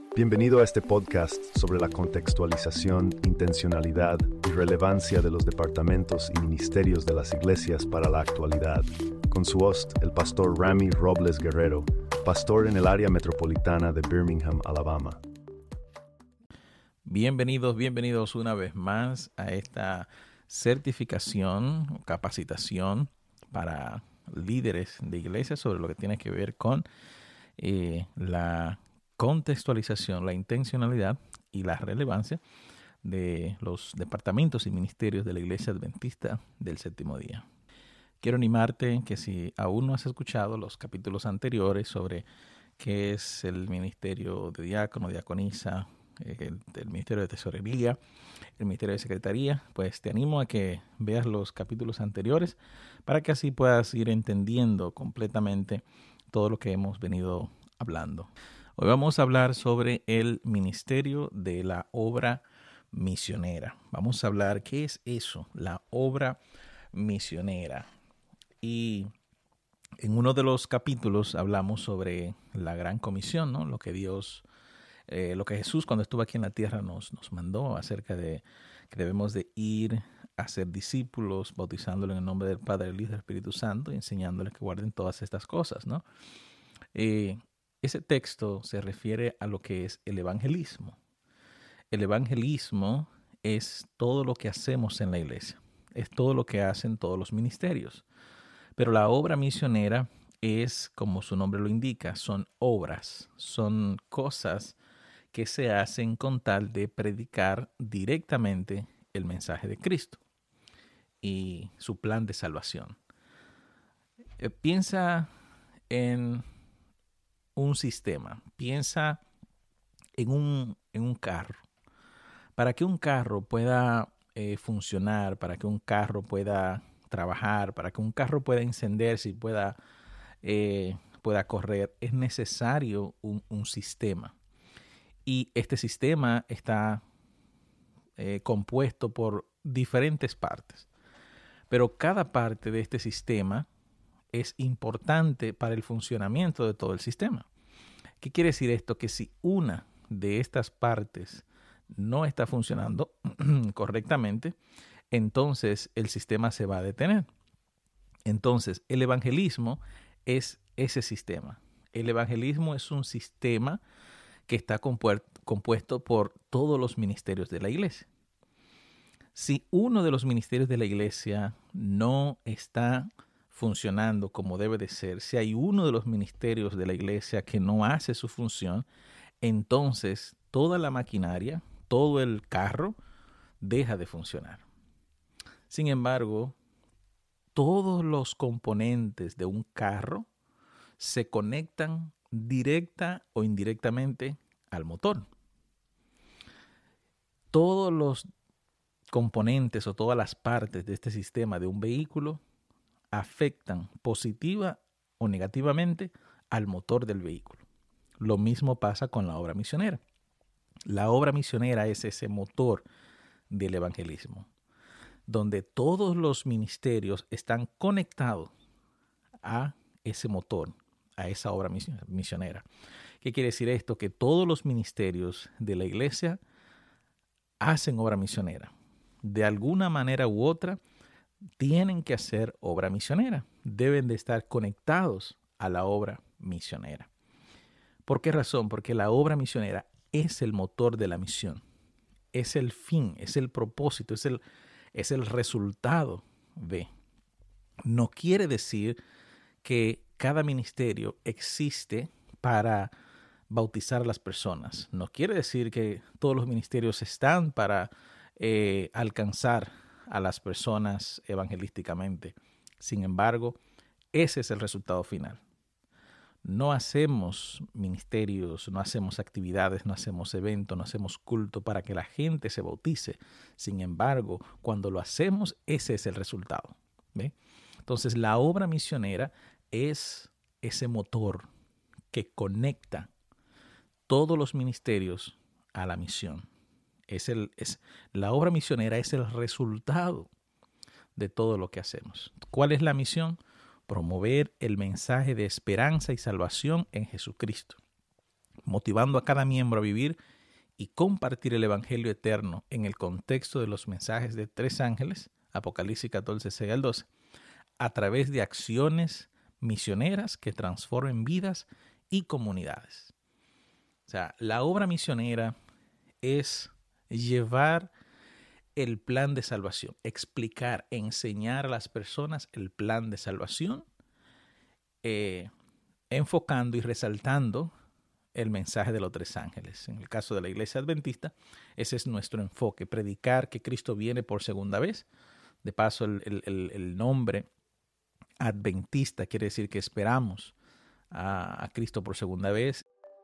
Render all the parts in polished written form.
Bienvenido a este podcast sobre la contextualización, intencionalidad y relevancia de los departamentos y ministerios de las iglesias para la actualidad, con su host, el pastor Rami Robles Guerrero, pastor en el área metropolitana de Birmingham, Alabama. Bienvenidos una vez más a esta certificación, capacitación para líderes de iglesias sobre lo que tiene que ver con la contextualización, la intencionalidad y la relevancia de los departamentos y ministerios de la Iglesia Adventista del Séptimo Día. Quiero animarte que si aún no has escuchado los capítulos anteriores sobre qué es el ministerio de diácono, diaconisa, el ministerio de tesorería, el ministerio de secretaría, pues te animo a que veas los capítulos anteriores para que así puedas ir entendiendo completamente todo lo que hemos venido hablando. Hoy vamos a hablar sobre el ministerio de la obra misionera. Vamos a hablar qué es eso, la obra misionera. Y en uno de los capítulos hablamos sobre la gran comisión, ¿no? Lo que Jesús cuando estuvo aquí en la tierra nos mandó acerca de que debemos de ir a ser discípulos, bautizándolos en el nombre del Padre, del Hijo y del Espíritu Santo y enseñándoles que guarden todas estas cosas, ¿no? Ese texto se refiere a lo que es el evangelismo. El evangelismo es todo lo que hacemos en la iglesia, es todo lo que hacen todos los ministerios. Pero la obra misionera es, como su nombre lo indica, son obras, son cosas que se hacen con tal de predicar directamente el mensaje de Cristo y su plan de salvación. Piensa en un sistema, piensa en un carro. Para que un carro pueda funcionar, para que un carro pueda trabajar, para que un carro pueda encenderse y pueda correr, es necesario un sistema. Y este sistema está compuesto por diferentes partes. Pero cada parte de este sistema es importante para el funcionamiento de todo el sistema. ¿Qué quiere decir esto? Que si una de estas partes no está funcionando correctamente, entonces el sistema se va a detener. Entonces, el evangelismo es ese sistema. El evangelismo es un sistema que está compuesto por todos los ministerios de la iglesia. Si uno de los ministerios de la iglesia no está funcionando como debe de ser, si hay uno de los ministerios de la iglesia que no hace su función, entonces toda la maquinaria, todo el carro deja de funcionar. Sin embargo, todos los componentes de un carro se conectan directa o indirectamente al motor. Todos los componentes o todas las partes de este sistema de un vehículo afectan positiva o negativamente al motor del vehículo. Lo mismo pasa con la obra misionera. La obra misionera es ese motor del evangelismo, donde todos los ministerios están conectados a ese motor, a esa obra misionera. ¿Qué quiere decir esto? Que todos los ministerios de la iglesia hacen obra misionera. De alguna manera u otra, tienen que hacer obra misionera. Deben de estar conectados a la obra misionera. ¿Por qué razón? Porque la obra misionera es el motor de la misión. Es el fin, es el propósito, es el resultado de. No quiere decir que cada ministerio existe para bautizar a las personas. No quiere decir que todos los ministerios están para alcanzar a las personas evangelísticamente. Sin embargo, ese es el resultado final. No hacemos ministerios, no hacemos actividades, no hacemos eventos, no hacemos culto para que la gente se bautice. Sin embargo, cuando lo hacemos, ese es el resultado. ¿Ve? Entonces, la obra misionera es ese motor que conecta todos los ministerios a la misión. La obra misionera es el resultado de todo lo que hacemos. ¿Cuál es la misión? Promover el mensaje de esperanza y salvación en Jesucristo. motivando a cada miembro a vivir y compartir el Evangelio eterno en el contexto de los mensajes de 3 ángeles, Apocalipsis 14, 6 al 12, a través de acciones misioneras que transformen vidas y comunidades. O sea, la obra misionera es llevar el plan de salvación, explicar, enseñar a las personas el plan de salvación, enfocando y resaltando el mensaje de los 3 ángeles. En el caso de la Iglesia Adventista, ese es nuestro enfoque, predicar que Cristo viene por segunda vez. De paso, el nombre Adventista quiere decir que esperamos a Cristo por segunda vez.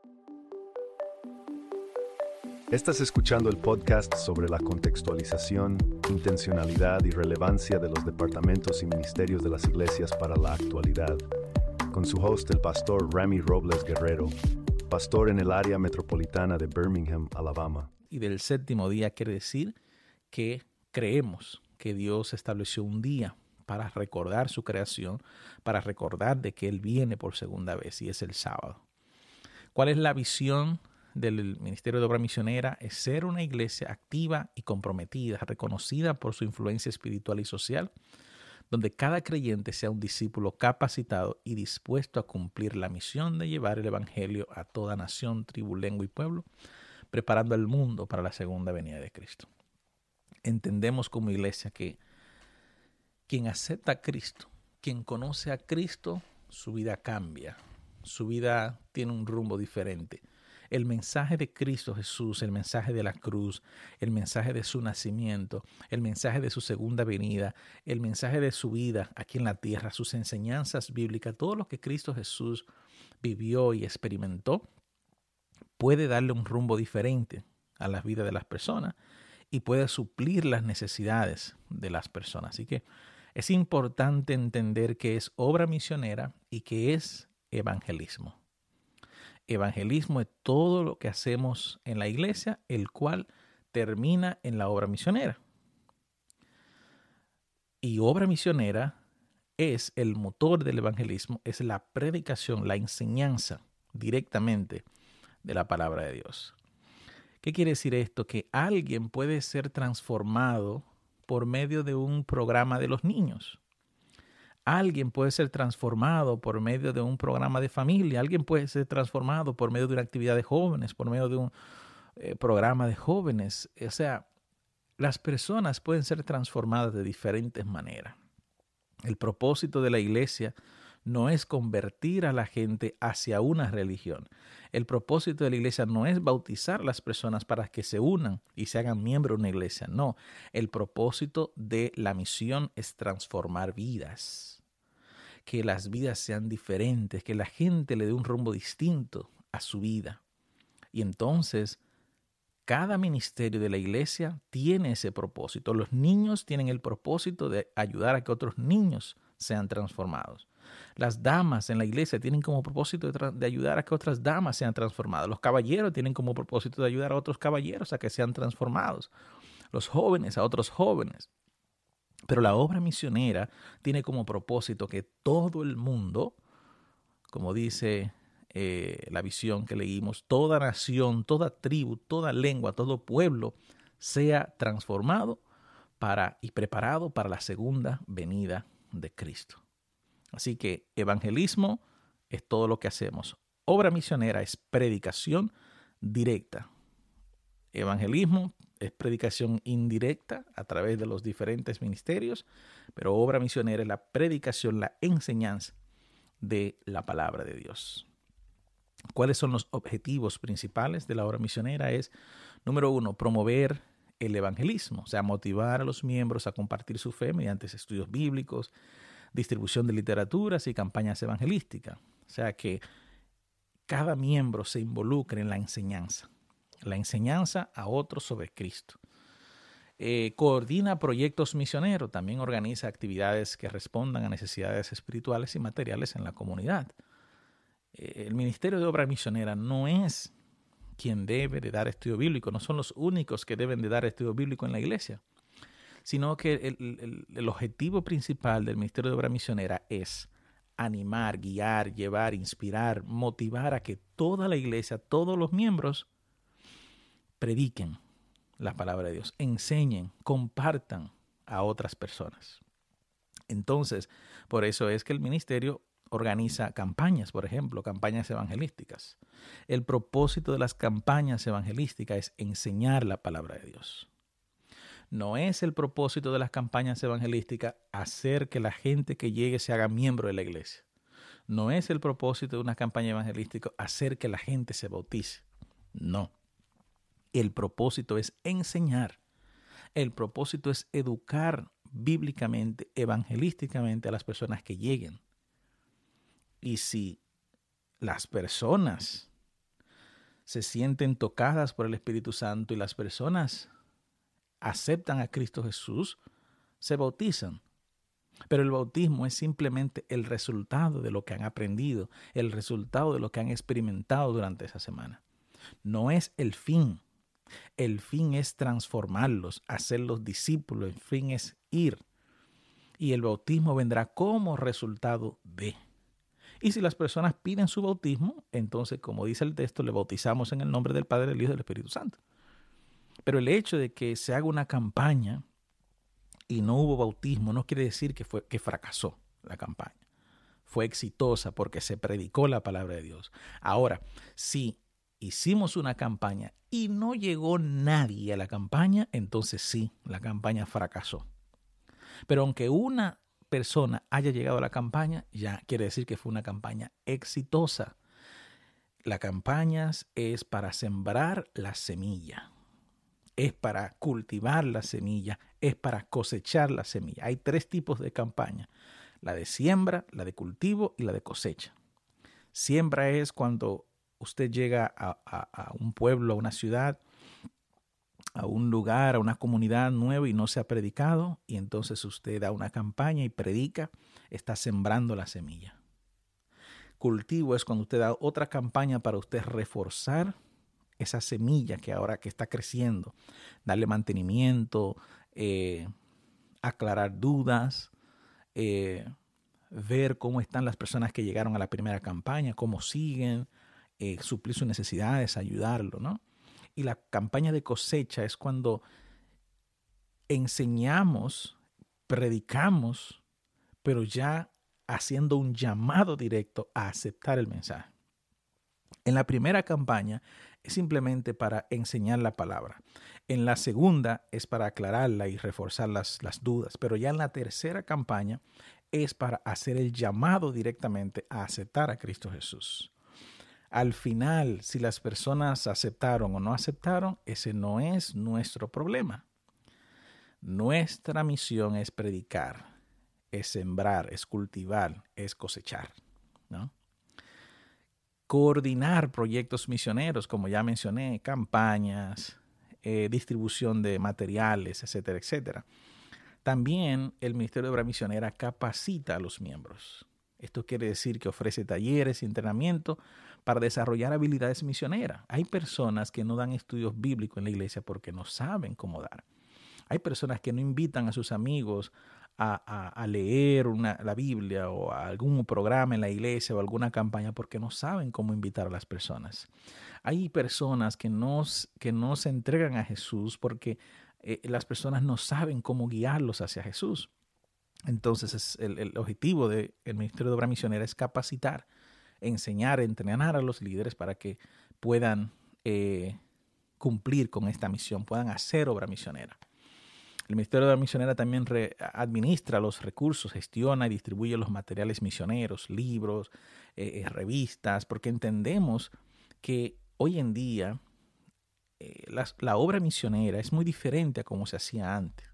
Estás escuchando el podcast sobre la contextualización, intencionalidad y relevancia de los departamentos y ministerios de las iglesias para la actualidad, con su host, el pastor Rami Robles Guerrero, pastor en el área metropolitana de Birmingham, Alabama. Y del 7º día quiere decir que creemos que Dios estableció un día para recordar su creación, para recordar de que Él viene por segunda vez, y es el sábado. ¿Cuál es la visión del Ministerio de Obra Misionera? Es ser una iglesia activa y comprometida, reconocida por su influencia espiritual y social, donde cada creyente sea un discípulo capacitado y dispuesto a cumplir la misión de llevar el Evangelio a toda nación, tribu, lengua y pueblo, preparando al mundo para la segunda venida de Cristo. Entendemos como iglesia que quien acepta a Cristo, quien conoce a Cristo, su vida cambia, su vida tiene un rumbo diferente. El mensaje de Cristo Jesús, el mensaje de la cruz, el mensaje de su nacimiento, el mensaje de su segunda venida, el mensaje de su vida aquí en la tierra, sus enseñanzas bíblicas, todo lo que Cristo Jesús vivió y experimentó, puede darle un rumbo diferente a la vida de las personas y puede suplir las necesidades de las personas. Así que es importante entender que es obra misionera y que es evangelismo. Evangelismo es todo lo que hacemos en la iglesia, el cual termina en la obra misionera. Y obra misionera es el motor del evangelismo, es la predicación, la enseñanza directamente de la palabra de Dios. ¿Qué quiere decir esto? Que alguien puede ser transformado por medio de un programa de los niños. Alguien puede ser transformado por medio de un programa de familia. Alguien puede ser transformado por medio de una actividad de jóvenes, por medio de un programa de jóvenes. O sea, las personas pueden ser transformadas de diferentes maneras. El propósito de la iglesia no es convertir a la gente hacia una religión. El propósito de la iglesia no es bautizar a las personas para que se unan y se hagan miembros de una iglesia. No, el propósito de la misión es transformar vidas. Que las vidas sean diferentes, que la gente le dé un rumbo distinto a su vida. Y entonces, cada ministerio de la iglesia tiene ese propósito. Los niños tienen el propósito de ayudar a que otros niños sean transformados. Las damas en la iglesia tienen como propósito de ayudar a que otras damas sean transformadas. Los caballeros tienen como propósito de ayudar a otros caballeros a que sean transformados. Los jóvenes a otros jóvenes. Pero la obra misionera tiene como propósito que todo el mundo, como dice la visión que leímos, toda nación, toda tribu, toda lengua, todo pueblo sea transformado y preparado para la segunda venida de Cristo. Así que evangelismo es todo lo que hacemos. Obra misionera es predicación directa. Evangelismo es predicación indirecta a través de los diferentes ministerios, pero obra misionera es la predicación, la enseñanza de la palabra de Dios. ¿Cuáles son los objetivos principales de la obra misionera? Es, número 1, promover el evangelismo, o sea, motivar a los miembros a compartir su fe mediante estudios bíblicos, distribución de literaturas y campañas evangelísticas. O sea, que cada miembro se involucre en la enseñanza a otros sobre Cristo. Coordina proyectos misioneros, también organiza actividades que respondan a necesidades espirituales y materiales en la comunidad. El Ministerio de Obra Misionera no es quien debe de dar estudio bíblico, no son los únicos que deben de dar estudio bíblico en la iglesia, sino que el objetivo principal del Ministerio de Obra Misionera es animar, guiar, llevar, inspirar, motivar a que toda la iglesia, todos los miembros, prediquen la palabra de Dios, enseñen, compartan a otras personas. Entonces, por eso es que el ministerio organiza campañas, por ejemplo, campañas evangelísticas. El propósito de las campañas evangelísticas es enseñar la palabra de Dios. No es el propósito de las campañas evangelísticas hacer que la gente que llegue se haga miembro de la iglesia. No es el propósito de una campaña evangelística hacer que la gente se bautice. No. El propósito es enseñar. El propósito es educar bíblicamente, evangelísticamente a las personas que lleguen. Y si las personas se sienten tocadas por el Espíritu Santo y las personas aceptan a Cristo Jesús, se bautizan. Pero el bautismo es simplemente el resultado de lo que han aprendido, el resultado de lo que han experimentado durante esa semana. No es el fin. El fin es transformarlos, hacerlos discípulos. El fin es ir. Y el bautismo vendrá como resultado de. Y si las personas piden su bautismo, entonces, como dice el texto, le bautizamos en el nombre del Padre, del Hijo y del Espíritu Santo. Pero el hecho de que se haga una campaña y no hubo bautismo no quiere decir que fracasó la campaña. Fue exitosa porque se predicó la palabra de Dios. Ahora, si hicimos una campaña y no llegó nadie a la campaña, entonces sí, la campaña fracasó. Pero aunque una persona haya llegado a la campaña, ya quiere decir que fue una campaña exitosa. La campaña es para sembrar la semilla. Es para cultivar la semilla, es para cosechar la semilla. Hay 3 tipos de campaña: la de siembra, la de cultivo y la de cosecha. Siembra es cuando usted llega a un pueblo, a una ciudad, a un lugar, a una comunidad nueva y no se ha predicado, y entonces usted da una campaña y predica, está sembrando la semilla. Cultivo es cuando usted da otra campaña para usted reforzar esa semilla que ahora que está creciendo, darle mantenimiento, aclarar dudas, ver cómo están las personas que llegaron a la primera campaña, cómo siguen, suplir sus necesidades, ayudarlo, ¿no? Y la campaña de cosecha es cuando enseñamos, predicamos, pero ya haciendo un llamado directo a aceptar el mensaje. En la primera campaña es simplemente para enseñar la palabra. En la segunda es para aclararla y reforzar las dudas. Pero ya en la tercera campaña es para hacer el llamado directamente a aceptar a Cristo Jesús. Al final, si las personas aceptaron o no aceptaron, ese no es nuestro problema. Nuestra misión es predicar, es sembrar, es cultivar, es cosechar, ¿no? Coordinar proyectos misioneros, como ya mencioné, campañas, distribución de materiales, etcétera, etcétera. También el Ministerio de Obra Misionera capacita a los miembros. Esto quiere decir que ofrece talleres y entrenamiento para desarrollar habilidades misioneras. Hay personas que no dan estudios bíblicos en la iglesia porque no saben cómo dar. Hay personas que no invitan a sus amigos a leer la Biblia o a algún programa en la iglesia o alguna campaña porque no saben cómo invitar a las personas. Hay personas que no se entregan a Jesús porque las personas no saben cómo guiarlos hacia Jesús. Entonces el objetivo del Ministerio de Obra Misionera es capacitar, enseñar, entrenar a los líderes para que puedan cumplir con esta misión, puedan hacer obra misionera. El Ministerio de Obra Misionera también administra los recursos, gestiona y distribuye los materiales misioneros, libros, revistas, porque entendemos que hoy en día la obra misionera es muy diferente a como se hacía antes.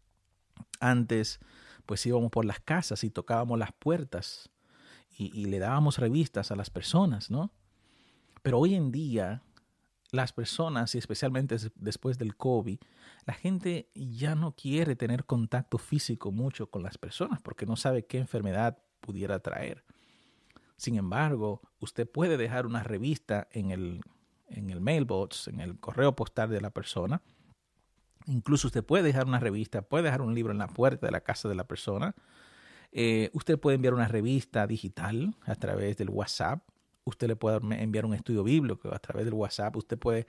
Antes, pues íbamos por las casas y tocábamos las puertas y le dábamos revistas a las personas, ¿no? Pero hoy en día las personas, y especialmente después del COVID, la gente ya no quiere tener contacto físico mucho con las personas porque no sabe qué enfermedad pudiera traer. Sin embargo, usted puede dejar una revista en el mailbox, en el correo postal de la persona. Incluso usted puede dejar una revista, puede dejar un libro en la puerta de la casa de la persona Usted puede enviar una revista digital a través del WhatsApp. Usted le puede enviar un estudio bíblico a través del WhatsApp. Usted puede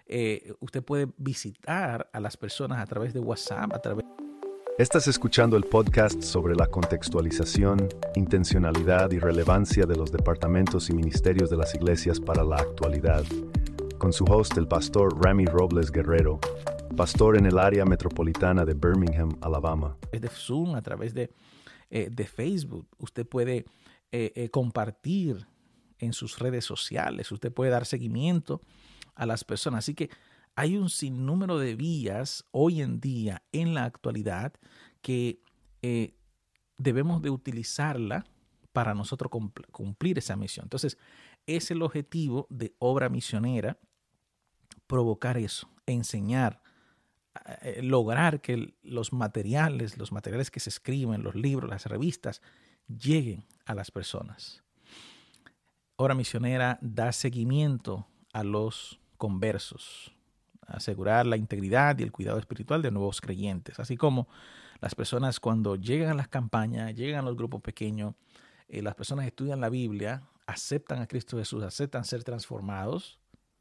visitar a las personas a través de WhatsApp, Estás escuchando el podcast sobre la contextualización, intencionalidad y relevancia de los departamentos y ministerios de las iglesias para la actualidad, con su host, el pastor Rami Robles Guerrero, pastor en el área metropolitana de Birmingham, Alabama. A través de Zoom, a través de Facebook. Usted puede compartir en sus redes sociales. Usted puede dar seguimiento a las personas. Así que hay un sinnúmero de vías hoy en día, en la actualidad, que debemos de utilizarla para nosotros cumplir esa misión. Entonces, es el objetivo de Obra Misionera, provocar eso, enseñar, lograr que los materiales que se escriben, los libros, las revistas, lleguen a las personas. Obra Misionera da seguimiento a los conversos, asegurar la integridad y el cuidado espiritual de nuevos creyentes, así como las personas cuando llegan a las campañas, llegan a los grupos pequeños, las personas estudian la Biblia, aceptan a Cristo Jesús, aceptan ser transformados,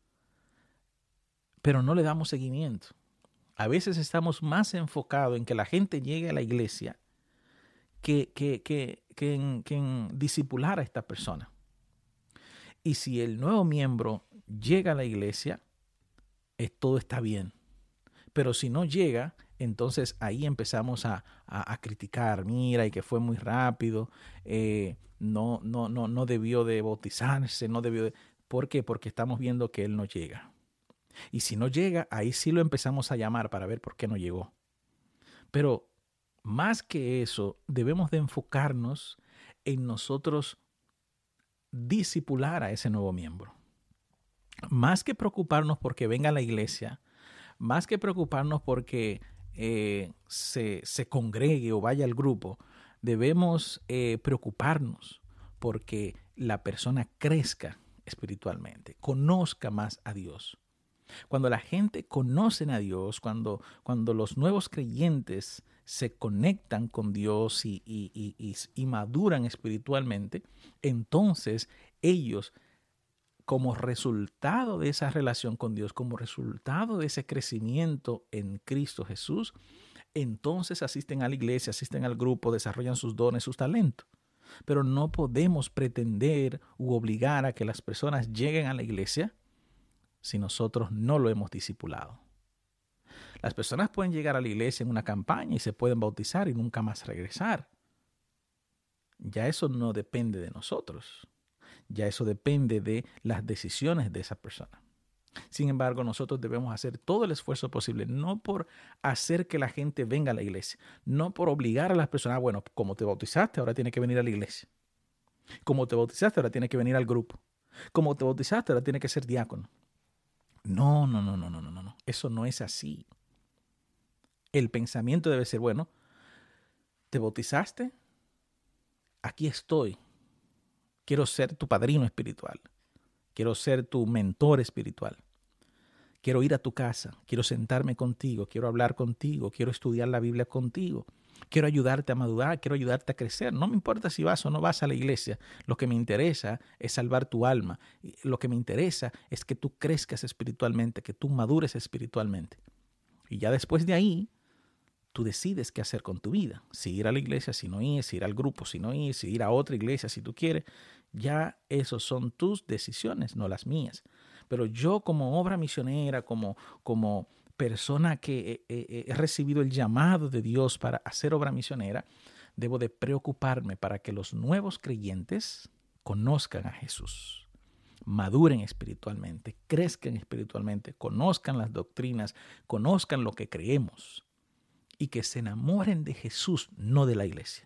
pero no le damos seguimiento. A veces estamos más enfocados en que la gente llegue a la iglesia que en discipular a esta persona. Y si el nuevo miembro llega a la iglesia, todo está bien. Pero si no llega, entonces ahí empezamos a criticar. Mira, y que fue muy rápido, no debió de bautizarse, no debió de... ¿Por qué? Porque estamos viendo que él no llega. Y si no llega, ahí sí lo empezamos a llamar para ver por qué no llegó. Pero más que eso, debemos de enfocarnos en nosotros discipular a ese nuevo miembro. Más que preocuparnos porque venga a la iglesia, más que preocuparnos porque se congregue o vaya al grupo, debemos preocuparnos porque la persona crezca espiritualmente, conozca más a Dios. Cuando la gente conoce a Dios, cuando los nuevos creyentes se conectan con Dios y maduran espiritualmente, entonces ellos, como resultado de esa relación con Dios, como resultado de ese crecimiento en Cristo Jesús, entonces asisten a la iglesia, asisten al grupo, desarrollan sus dones, sus talentos. Pero no podemos pretender u obligar a que las personas lleguen a la iglesia si nosotros no lo hemos discipulado. Las personas pueden llegar a la iglesia en una campaña y se pueden bautizar y nunca más regresar. Ya eso no depende de nosotros. Ya eso depende de las decisiones de esa persona. Sin embargo, nosotros debemos hacer todo el esfuerzo posible, no por hacer que la gente venga a la iglesia, no por obligar a las personas, bueno, como te bautizaste, ahora tienes que venir a la iglesia. Como te bautizaste, ahora tienes que venir al grupo. Como te bautizaste, ahora tienes que ser diácono. No. Eso no es así. El pensamiento debe ser, bueno, ¿te bautizaste? Aquí estoy. Quiero ser tu padrino espiritual. Quiero ser tu mentor espiritual. Quiero ir a tu casa. Quiero sentarme contigo. Quiero hablar contigo. Quiero estudiar la Biblia contigo. Quiero ayudarte a madurar. Quiero ayudarte a crecer. No me importa si vas o no vas a la iglesia. Lo que me interesa es salvar tu alma. Lo que me interesa es que tú crezcas espiritualmente, que tú madures espiritualmente. Y ya después de ahí, tú decides qué hacer con tu vida. Si ir a la iglesia, si no ir, si ir al grupo, si no ir, si ir a otra iglesia, si tú quieres. Ya esos son tus decisiones, no las mías. Pero yo como obra misionera, como persona que he recibido el llamado de Dios para hacer obra misionera, debo de preocuparme para que los nuevos creyentes conozcan a Jesús, maduren espiritualmente, crezcan espiritualmente, conozcan las doctrinas, conozcan lo que creemos y que se enamoren de Jesús, no de la iglesia.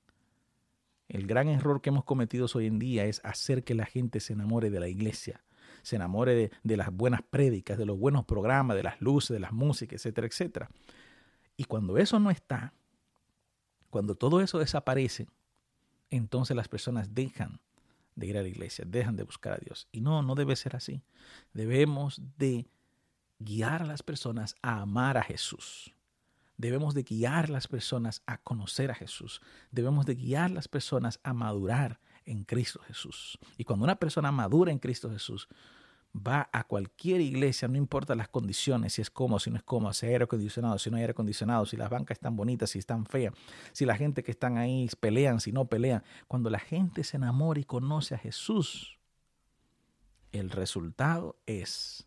El gran error que hemos cometido hoy en día es hacer que la gente se enamore de la iglesia, se enamore de las buenas prédicas, de los buenos programas, de las luces, de las músicas, etcétera, etcétera. Y cuando eso no está, cuando todo eso desaparece, entonces las personas dejan de ir a la iglesia, dejan de buscar a Dios. Y no debe ser así. Debemos de guiar a las personas a amar a Jesús. Debemos de guiar a las personas a conocer a Jesús. Debemos de guiar a las personas a madurar en Cristo Jesús. Y cuando una persona madura en Cristo Jesús, va a cualquier iglesia, no importa las condiciones, si es cómodo, si no es cómodo, si hay aire acondicionado, si no hay aire acondicionado, si las bancas están bonitas, si están feas, si la gente que están ahí pelean, si no pelean. Cuando la gente se enamora y conoce a Jesús, el resultado es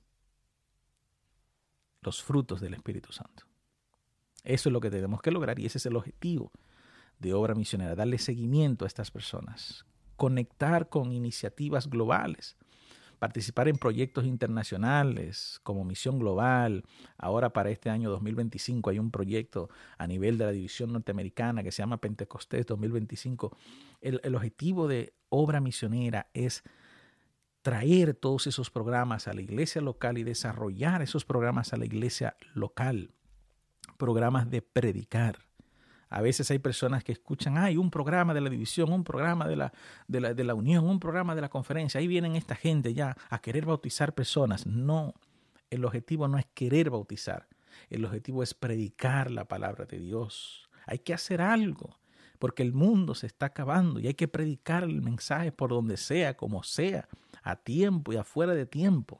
los frutos del Espíritu Santo. Eso es lo que tenemos que lograr y ese es el objetivo de Obra Misionera, darle seguimiento a estas personas, conectar con iniciativas globales, participar en proyectos internacionales como Misión Global. Ahora para este año 2025 hay un proyecto a nivel de la división norteamericana que se llama Pentecostés 2025. El objetivo de Obra Misionera es traer todos esos programas a la iglesia local y desarrollar esos programas a la iglesia local. Programas de predicar. A veces hay personas que escuchan, hay un programa de la división, un programa de la unión, un programa de la conferencia. Ahí vienen esta gente ya a querer bautizar personas. No, el objetivo no es querer bautizar. El objetivo es predicar la palabra de Dios. Hay que hacer algo, porque el mundo se está acabando y hay que predicar el mensaje por donde sea, como sea, a tiempo y afuera de tiempo.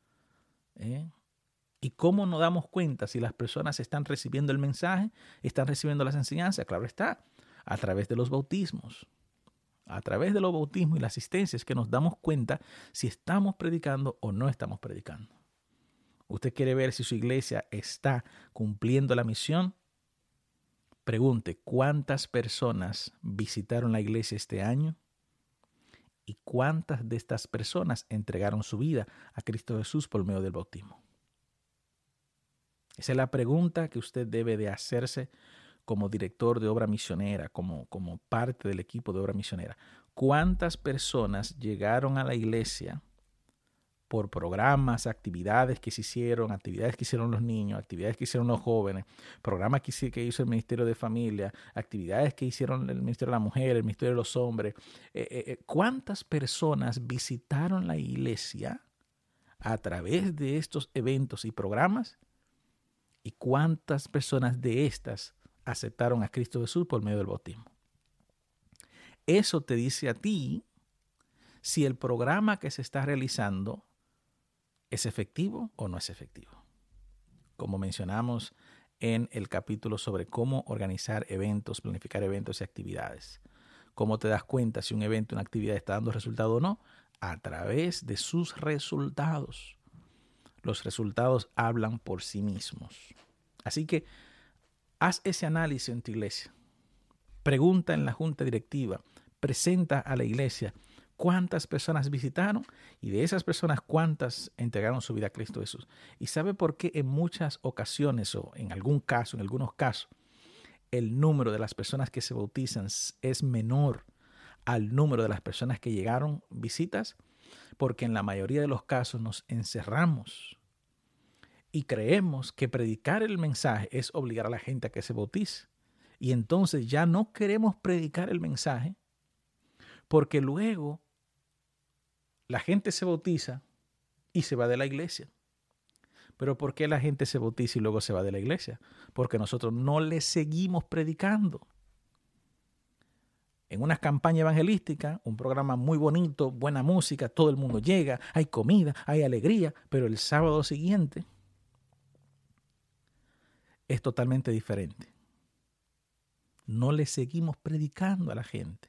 ¿Y cómo nos damos cuenta si las personas están recibiendo el mensaje, están recibiendo las enseñanzas? Claro está, a través de los bautismos. A través de los bautismos y la asistencia es que nos damos cuenta si estamos predicando o no estamos predicando. ¿Usted quiere ver si su iglesia está cumpliendo la misión? Pregunte, ¿cuántas personas visitaron la iglesia este año? ¿Y cuántas de estas personas entregaron su vida a Cristo Jesús por medio del bautismo? Esa es la pregunta que usted debe de hacerse como director de Obra Misionera, como parte del equipo de Obra Misionera. ¿Cuántas personas llegaron a la iglesia por programas, actividades que se hicieron, actividades que hicieron los niños, actividades que hicieron los jóvenes, programas que hizo el Ministerio de Familia, actividades que hicieron el Ministerio de la Mujer, el Ministerio de los Hombres? ¿Cuántas personas visitaron la iglesia a través de estos eventos y programas? ¿Y cuántas personas de estas aceptaron a Cristo Jesús por medio del bautismo? Eso te dice a ti si el programa que se está realizando es efectivo o no es efectivo. Como mencionamos en el capítulo sobre cómo organizar eventos, planificar eventos y actividades. ¿Cómo te das cuenta si un evento, una actividad está dando resultado o no? A través de sus resultados. Los resultados hablan por sí mismos. Así que haz ese análisis en tu iglesia. Pregunta en la junta directiva. Presenta a la iglesia cuántas personas visitaron y de esas personas cuántas entregaron su vida a Cristo Jesús. ¿Y sabe por qué en muchas ocasiones o en algunos casos, el número de las personas que se bautizan es menor al número de las personas que llegaron visitas? Porque en la mayoría de los casos nos encerramos y creemos que predicar el mensaje es obligar a la gente a que se bautice. Y entonces ya no queremos predicar el mensaje porque luego la gente se bautiza y se va de la iglesia. ¿Pero por qué la gente se bautiza y luego se va de la iglesia? Porque nosotros no le seguimos predicando. En una campaña evangelística, un programa muy bonito, buena música, todo el mundo llega, hay comida, hay alegría, pero el sábado siguiente es totalmente diferente. No le seguimos predicando a la gente.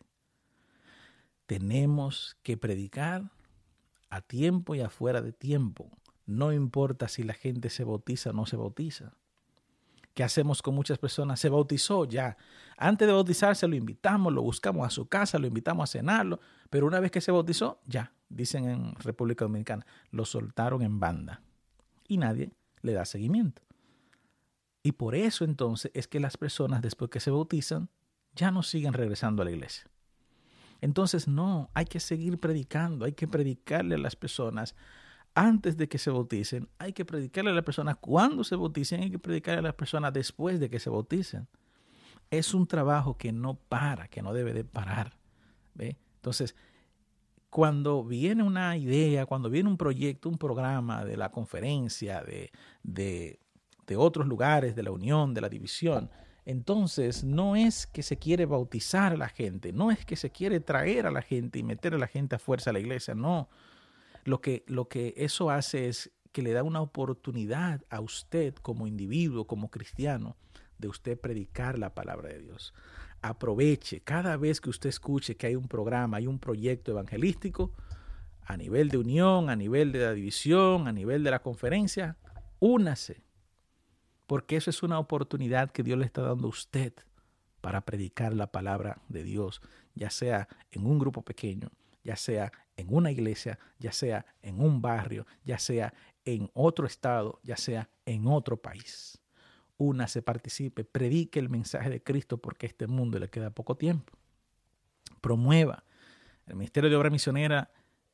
Tenemos que predicar a tiempo y afuera de tiempo. No importa si la gente se bautiza o no se bautiza. ¿Qué hacemos con muchas personas? Se bautizó ya. Antes de bautizarse lo invitamos, lo buscamos a su casa, lo invitamos a cenarlo, pero una vez que se bautizó, ya, dicen en República Dominicana, lo soltaron en banda y nadie le da seguimiento. Y por eso entonces es que las personas después que se bautizan ya no siguen regresando a la iglesia. Entonces no, hay que seguir predicando, hay que predicarle a las personas antes de que se bauticen, hay que predicarle a las personas cuando se bauticen, hay que predicarle a las personas después de que se bauticen. Es un trabajo que no para, que no debe de parar. ¿Ve? Entonces, cuando viene una idea, cuando viene un proyecto, un programa de la conferencia, de de otros lugares, de la unión, de la división, entonces no es que se quiere bautizar a la gente, no es que se quiere traer a la gente y meter a la gente a fuerza a la iglesia, no. Lo que eso hace es que le da una oportunidad a usted como individuo, como cristiano, de usted predicar la palabra de Dios. Aproveche cada vez que usted escuche que hay un programa, hay un proyecto evangelístico, a nivel de unión, a nivel de la división, a nivel de la conferencia, únase, porque eso es una oportunidad que Dios le está dando a usted para predicar la palabra de Dios, ya sea en un grupo pequeño, ya sea en una iglesia, ya sea en un barrio, ya sea en otro estado, ya sea en otro país. Únase, participe, predique el mensaje de Cristo porque a este mundo le queda poco tiempo. Promueva. El Ministerio de Obra Misionera,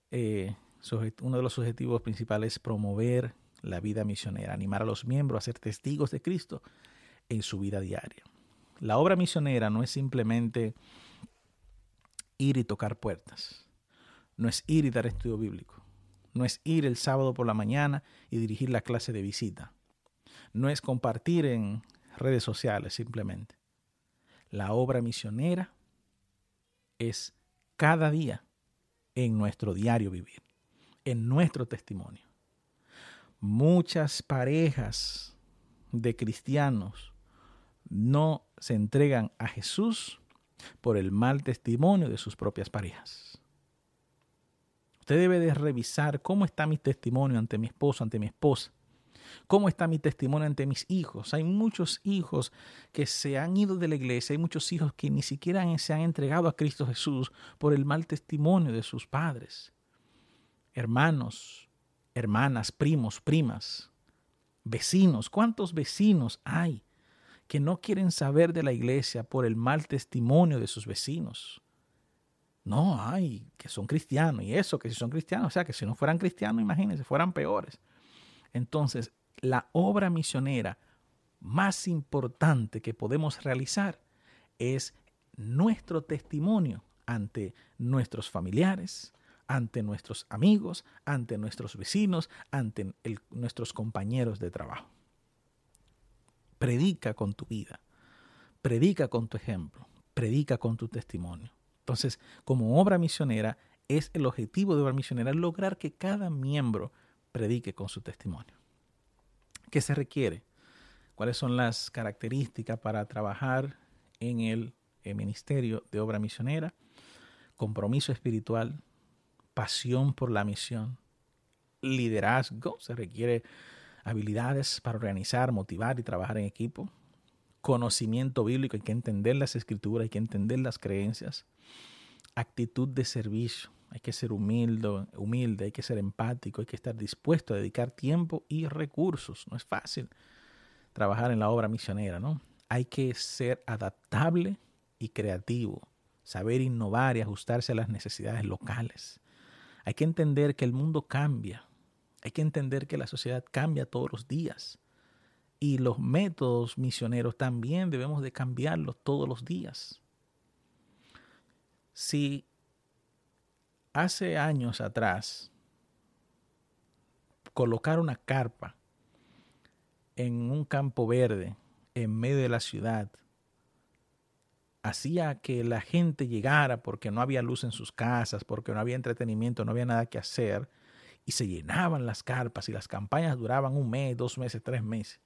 uno de los objetivos principales es promover la vida misionera, animar a los miembros a ser testigos de Cristo en su vida diaria. La obra misionera no es simplemente ir y tocar puertas, no es ir y dar estudio bíblico, no es ir el sábado por la mañana y dirigir la clase de visita, no es compartir en redes sociales simplemente. La obra misionera es cada día en nuestro diario vivir, en nuestro testimonio. Muchas parejas de cristianos no se entregan a Jesús por el mal testimonio de sus propias parejas. Usted debe de revisar cómo está mi testimonio ante mi esposo, ante mi esposa. ¿Cómo está mi testimonio ante mis hijos? Hay muchos hijos que se han ido de la iglesia, hay muchos hijos que ni siquiera se han entregado a Cristo Jesús por el mal testimonio de sus padres. Hermanos, hermanas, primos, primas, vecinos. ¿Cuántos vecinos hay que no quieren saber de la iglesia por el mal testimonio de sus vecinos? No, hay que son cristianos y eso, que si son cristianos, o sea, que si no fueran cristianos, imagínense, fueran peores. Entonces, la obra misionera más importante que podemos realizar es nuestro testimonio ante nuestros familiares, ante nuestros amigos, ante nuestros vecinos, ante nuestros compañeros de trabajo. Predica con tu vida, predica con tu ejemplo, predica con tu testimonio. Entonces, como obra misionera, es el objetivo de obra misionera lograr que cada miembro predique con su testimonio. ¿Qué se requiere? ¿Cuáles son las características para trabajar en el ministerio de obra misionera? Compromiso espiritual, pasión por la misión, liderazgo, se requiere habilidades para organizar, motivar y trabajar en equipo, conocimiento bíblico, hay que entender las escrituras, hay que entender las creencias, actitud de servicio, hay que ser humilde, hay que ser empático, hay que estar dispuesto a dedicar tiempo y recursos. No es fácil trabajar en la obra misionera, ¿no? Hay que ser adaptable y creativo, saber innovar y ajustarse a las necesidades locales. Hay que entender que el mundo cambia, hay que entender que la sociedad cambia todos los días y los métodos misioneros también debemos de cambiarlos todos los días. Si hace años atrás colocar una carpa en un campo verde en medio de la ciudad hacía que la gente llegara porque no había luz en sus casas, porque no había entretenimiento, no había nada que hacer, y se llenaban las carpas y las campañas duraban 1 mes, 2 meses, 3 meses.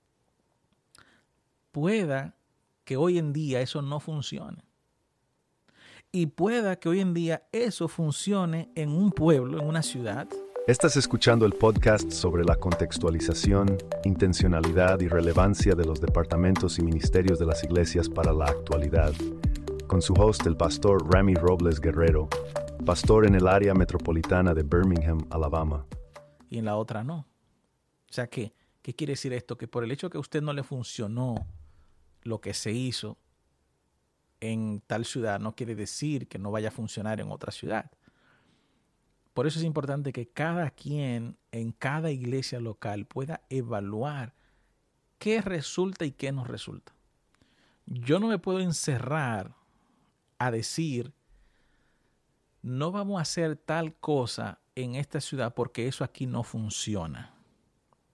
Pueda que hoy en día eso no funcione. Y pueda que hoy en día eso funcione en un pueblo, en una ciudad. Estás escuchando el podcast sobre la contextualización, intencionalidad y relevancia de los departamentos y ministerios de las iglesias para la actualidad, con su host, el pastor Rami Robles Guerrero, pastor en el área metropolitana de Birmingham, Alabama. Y en la otra no. O sea, ¿qué quiere decir esto? Que por el hecho que a usted no le funcionó lo que se hizo en tal ciudad, no quiere decir que no vaya a funcionar en otra ciudad. Por eso es importante que cada quien en cada iglesia local pueda evaluar qué resulta y qué no resulta. Yo no me puedo encerrar a decir, no vamos a hacer tal cosa en esta ciudad porque eso aquí no funciona.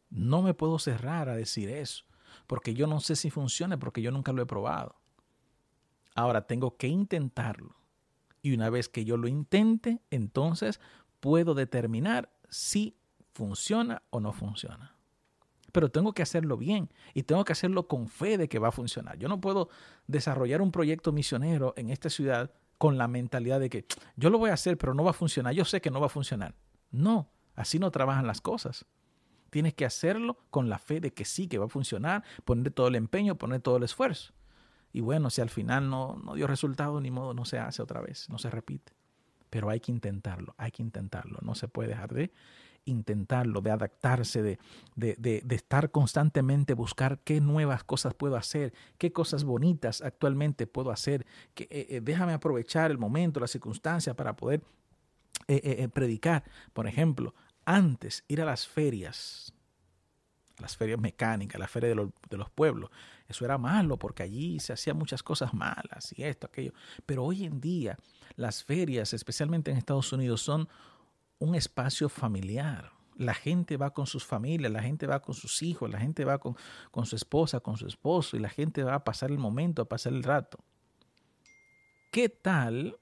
No me puedo cerrar a decir eso, porque yo no sé si funciona, porque yo nunca lo he probado. Ahora tengo que intentarlo. Y una vez que yo lo intente, entonces puedo determinar si funciona o no funciona. Pero tengo que hacerlo bien y tengo que hacerlo con fe de que va a funcionar. Yo no puedo desarrollar un proyecto misionero en esta ciudad con la mentalidad de que yo lo voy a hacer, pero no va a funcionar. Yo sé que no va a funcionar. No, así no trabajan las cosas. Tienes que hacerlo con la fe de que sí, que va a funcionar, poner todo el empeño, poner todo el esfuerzo. Y bueno, si al final no dio resultado, ni modo, no se hace otra vez, no se repite. Pero hay que intentarlo, no se puede dejar de intentarlo, de adaptarse, de estar constantemente, buscar qué nuevas cosas puedo hacer, qué cosas bonitas actualmente puedo hacer, déjame aprovechar el momento, la circunstancia para poder predicar. Por ejemplo, antes ir a las ferias mecánicas, las ferias de los pueblos, eso era malo porque allí se hacían muchas cosas malas y esto, aquello. Pero hoy en día las ferias, especialmente en Estados Unidos, son un espacio familiar. La gente va con sus familias, la gente va con sus hijos, la gente va con su esposa, con su esposo, y la gente va a pasar el momento, a pasar el rato. ¿Qué tal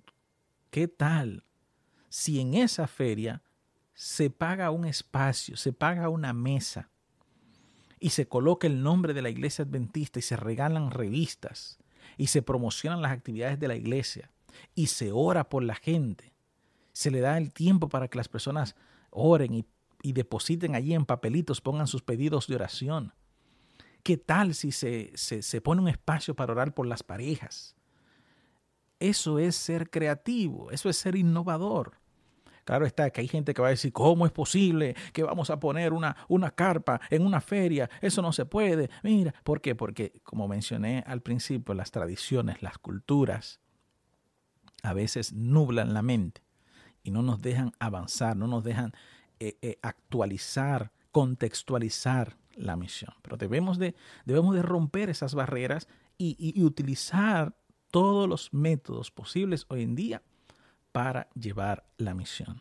si en esa feria se paga un espacio, se paga una mesa y se coloca el nombre de la iglesia adventista y se regalan revistas y se promocionan las actividades de la iglesia y se ora por la gente? Se le da el tiempo para que las personas oren y depositen allí en papelitos, pongan sus pedidos de oración. ¿Qué tal si se pone un espacio para orar por las parejas? Eso es ser creativo, eso es ser innovador. Claro está que hay gente que va a decir, ¿cómo es posible que vamos a poner una carpa en una feria? Eso no se puede. Mira, ¿por qué? Porque, como mencioné al principio, las tradiciones, las culturas, a veces nublan la mente y no nos dejan avanzar, no nos dejan actualizar, contextualizar la misión. Pero debemos de romper esas barreras y utilizar todos los métodos posibles hoy en día para llevar la misión.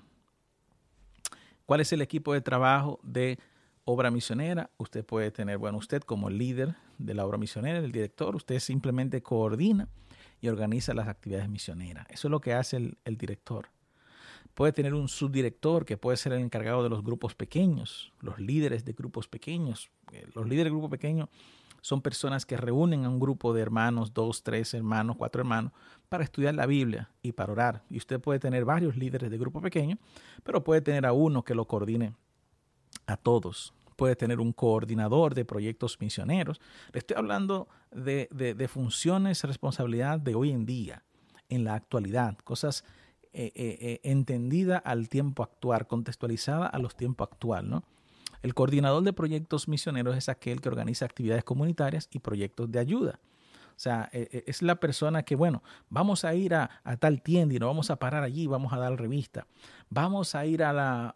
¿Cuál es el equipo de trabajo de obra misionera? Usted puede tener, usted como líder de la obra misionera, el director, usted simplemente coordina y organiza las actividades misioneras. Eso es lo que hace el director. Puede tener un subdirector que puede ser el encargado de los grupos pequeños, los líderes de grupos pequeños. Los líderes de grupos pequeños son personas que reúnen a un grupo de hermanos, 2, 3 hermanos, 4 hermanos, para estudiar la Biblia y para orar. Y usted puede tener varios líderes de grupo pequeño, pero puede tener a uno que lo coordine a todos. Puede tener un coordinador de proyectos misioneros. Le estoy hablando de funciones, responsabilidad de hoy en día, en la actualidad, cosas entendida al tiempo actual, contextualizada a los tiempos actuales, ¿no? El coordinador de proyectos misioneros es aquel que organiza actividades comunitarias y proyectos de ayuda. O sea, es la persona que, vamos a ir a tal tienda y nos vamos a parar allí, vamos a dar revista. Vamos a ir a la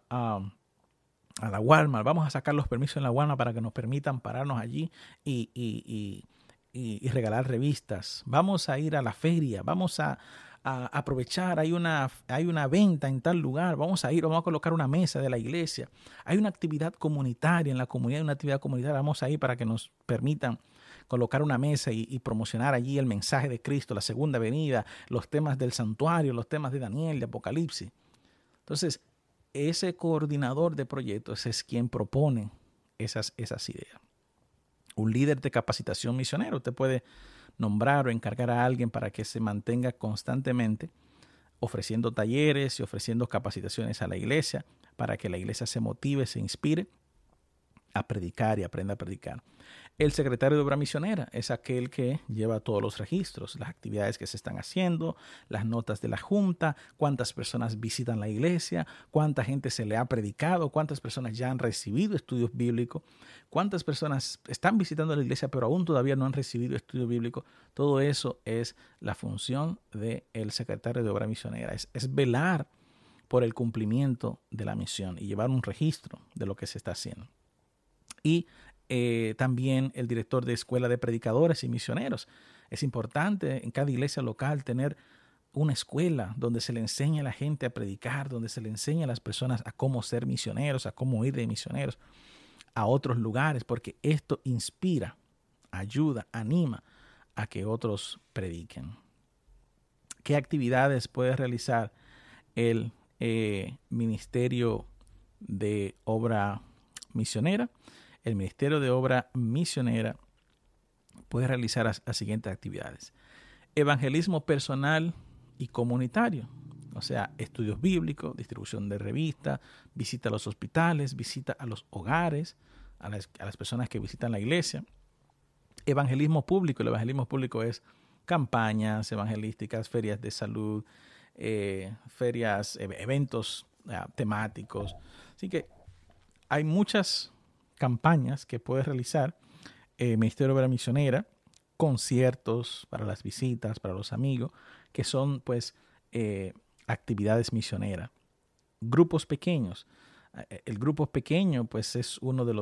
Walmart, vamos a sacar los permisos en la Walmart para que nos permitan pararnos allí y regalar revistas. Vamos a ir a la feria, vamos a aprovechar, hay una venta en tal lugar, vamos a colocar una mesa de la iglesia, hay una actividad comunitaria en la comunidad, una actividad comunitaria, vamos a ir para que nos permitan colocar una mesa y promocionar allí el mensaje de Cristo, la segunda venida, los temas del santuario, los temas de Daniel, de Apocalipsis. Entonces, ese coordinador de proyectos es quien propone esas ideas. Un líder de capacitación misionero, usted puede nombrar o encargar a alguien para que se mantenga constantemente ofreciendo talleres y ofreciendo capacitaciones a la iglesia para que la iglesia se motive, se inspire a predicar y aprenda a predicar. El secretario de obra misionera es aquel que lleva todos los registros, las actividades que se están haciendo, las notas de la junta, cuántas personas visitan la iglesia, cuánta gente se le ha predicado, cuántas personas ya han recibido estudios bíblicos, cuántas personas están visitando la iglesia pero aún todavía no han recibido estudio bíblico. Todo eso es la función del secretario de obra misionera, es velar por el cumplimiento de la misión y llevar un registro de lo que se está haciendo. Y también el director de escuela de predicadores y misioneros. Es importante en cada iglesia local tener una escuela donde se le enseñe a la gente a predicar, donde se le enseñe a las personas a cómo ser misioneros, a cómo ir de misioneros, a otros lugares, porque esto inspira, ayuda, anima a que otros prediquen. ¿Qué actividades puede realizar el Ministerio de Obra Misionera? El Ministerio de Obra Misionera puede realizar las siguientes actividades: evangelismo personal y comunitario, o sea, estudios bíblicos, distribución de revistas, visita a los hospitales, visita a los hogares, a las personas que visitan la iglesia. Evangelismo público. El evangelismo público es campañas evangelísticas, ferias de salud, eventos temáticos. Así que hay muchas campañas que puede realizar el Ministerio de Obra Misionera, conciertos para las visitas, para los amigos, que son pues actividades misioneras. Grupos pequeños. El grupo pequeño pues es uno de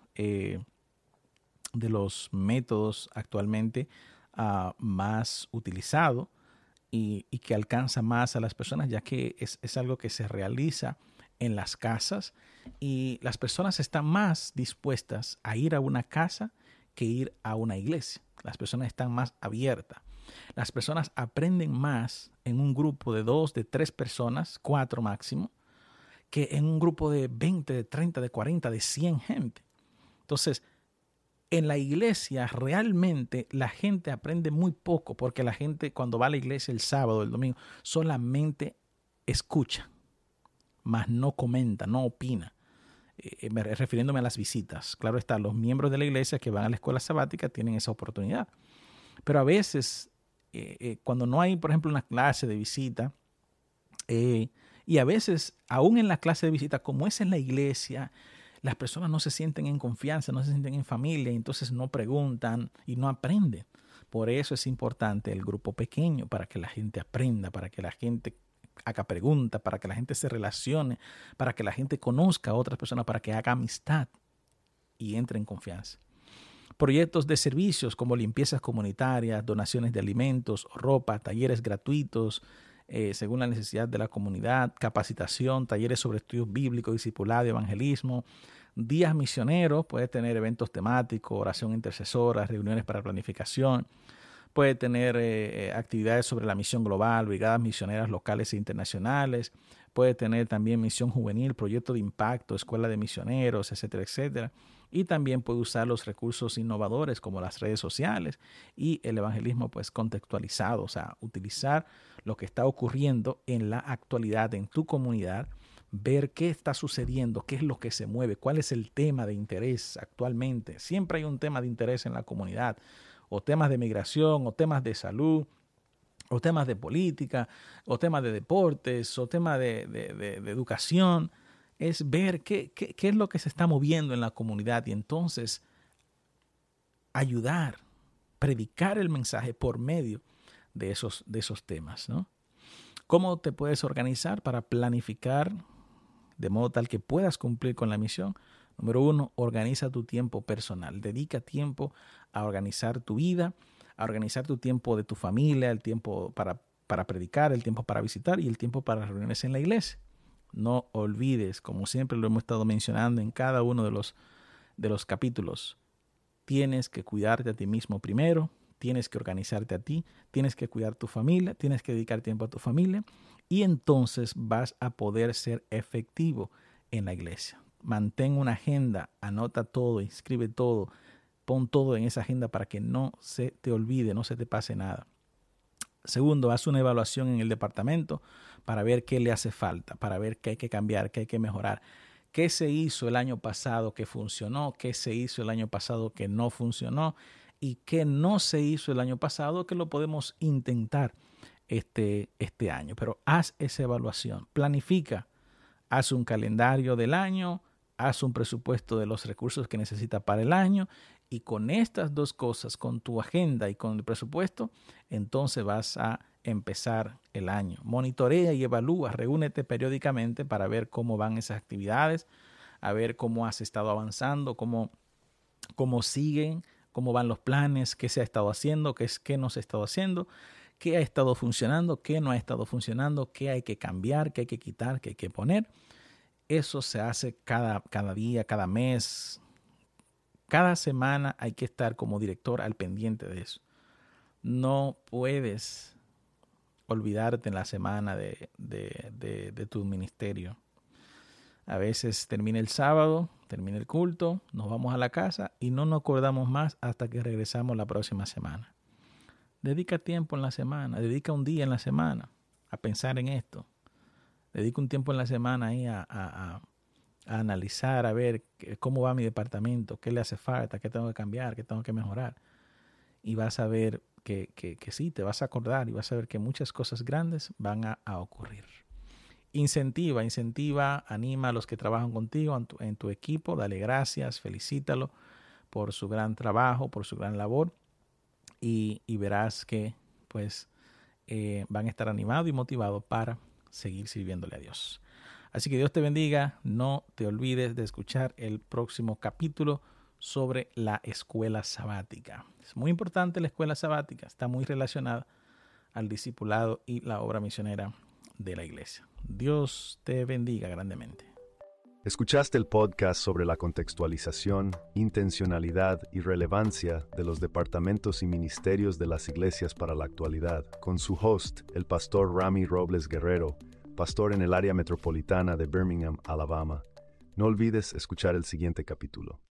los métodos actualmente más utilizado y que alcanza más a las personas, ya que es algo que se realiza en las casas y las personas están más dispuestas a ir a una casa que ir a una iglesia. Las personas están más abiertas. Las personas aprenden más en un grupo de 2, de 3 personas, 4 máximo, que en un grupo de 20, de 30, de 40, de 100 gente. Entonces, en la iglesia realmente la gente aprende muy poco, porque la gente cuando va a la iglesia el sábado, el domingo, solamente escucha, mas no comenta, no opina. Refiriéndome a las visitas. Claro está, los miembros de la iglesia que van a la escuela sabática tienen esa oportunidad. Pero a veces, cuando no hay, por ejemplo, una clase de visita, y a veces, aún en la clase de visita, como es en la iglesia, las personas no se sienten en confianza, no se sienten en familia, y entonces no preguntan y no aprenden. Por eso es importante el grupo pequeño, para que la gente aprenda, para que la gente haga preguntas, para que la gente se relacione, para que la gente conozca a otras personas, para que haga amistad y entre en confianza. Proyectos de servicios como limpiezas comunitarias, donaciones de alimentos, ropa, talleres gratuitos, según la necesidad de la comunidad, capacitación, talleres sobre estudios bíblicos, discipulado, evangelismo, días misioneros, puede tener eventos temáticos, oración intercesora, reuniones para planificación, puede tener actividades sobre la misión global, brigadas misioneras locales e internacionales, puede tener también misión juvenil, proyecto de impacto, escuela de misioneros, etcétera, etcétera. Y también puede usar los recursos innovadores como las redes sociales y el evangelismo pues contextualizado, o sea, utilizar lo que está ocurriendo en la actualidad en tu comunidad, ver qué está sucediendo, qué es lo que se mueve, cuál es el tema de interés actualmente. Siempre hay un tema de interés en la comunidad, o temas de migración, o temas de salud, o temas de política, o temas de deportes, o temas de educación. Es ver qué es lo que se está moviendo en la comunidad y entonces ayudar, predicar el mensaje por medio de esos temas, ¿no? ¿Cómo te puedes organizar para planificar de modo tal que puedas cumplir con la misión? Número 1, organiza tu tiempo personal. Dedica tiempo a organizar tu vida, a organizar tu tiempo de tu familia, el tiempo para predicar, el tiempo para visitar y el tiempo para las reuniones en la iglesia. No olvides, como siempre lo hemos estado mencionando en cada uno de los capítulos, tienes que cuidarte a ti mismo primero, tienes que organizarte a ti, tienes que cuidar tu familia, tienes que dedicar tiempo a tu familia y entonces vas a poder ser efectivo en la iglesia. Mantén una agenda, anota todo, inscribe todo, pon todo en esa agenda para que no se te olvide, no se te pase nada. Segundo, haz una evaluación en el departamento para ver qué le hace falta, para ver qué hay que cambiar, qué hay que mejorar. ¿Qué se hizo el año pasado que funcionó? ¿Qué se hizo el año pasado que no funcionó? ¿Y qué no se hizo el año pasado que lo podemos intentar este año? Pero haz esa evaluación, planifica, haz un calendario del año, haz un presupuesto de los recursos que necesitas para el año y con estas dos cosas, con tu agenda y con el presupuesto, entonces vas a empezar el año. Monitorea y evalúa, reúnete periódicamente para ver cómo van esas actividades, a ver cómo has estado avanzando, cómo siguen, cómo van los planes, qué se ha estado haciendo, qué no se ha estado haciendo, qué ha estado funcionando, qué no ha estado funcionando, qué hay que cambiar, qué hay que quitar, qué hay que poner. Eso se hace cada día, cada mes, Cada semana hay que estar como director al pendiente de eso. No puedes olvidarte en la semana de tu ministerio. A veces termina el sábado, termina el culto, nos vamos a la casa y no nos acordamos más hasta que regresamos la próxima semana. Dedica tiempo en la semana, dedica un día en la semana a pensar en esto. Dedica un tiempo en la semana ahí a analizar, a ver cómo va mi departamento, qué le hace falta, qué tengo que cambiar, qué tengo que mejorar. Y vas a ver que sí, te vas a acordar y vas a ver que muchas cosas grandes van a ocurrir. Incentiva, anima a los que trabajan contigo en tu equipo, dale gracias, felicítalo por su gran trabajo, por su gran labor y verás que pues van a estar animados y motivados para seguir sirviéndole a Dios. Así que Dios te bendiga, no te olvides de escuchar el próximo capítulo sobre la escuela sabática. Es muy importante la escuela sabática, está muy relacionada al discipulado y la obra misionera de la iglesia. Dios te bendiga grandemente. Escuchaste el podcast sobre la contextualización, intencionalidad y relevancia de los departamentos y ministerios de las iglesias para la actualidad, con su host, el pastor Rami Robles Guerrero, pastor en el área metropolitana de Birmingham, Alabama. No olvides escuchar el siguiente capítulo.